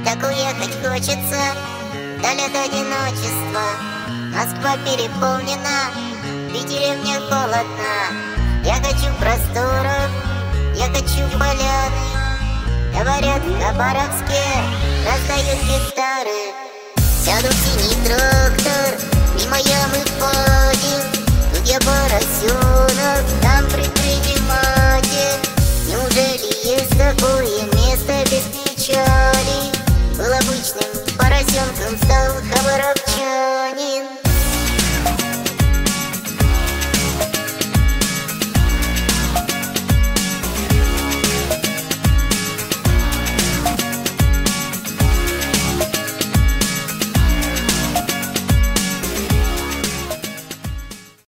Так уехать хочется, даль от одиночества. Москва переполнена, в Питере мне холодно. Я хочу просторов, я хочу поляны. Говорят, в Хабаровске раздают гитары. Сяду в синий трактор, мимо ямы впадин. Тут я поросенок.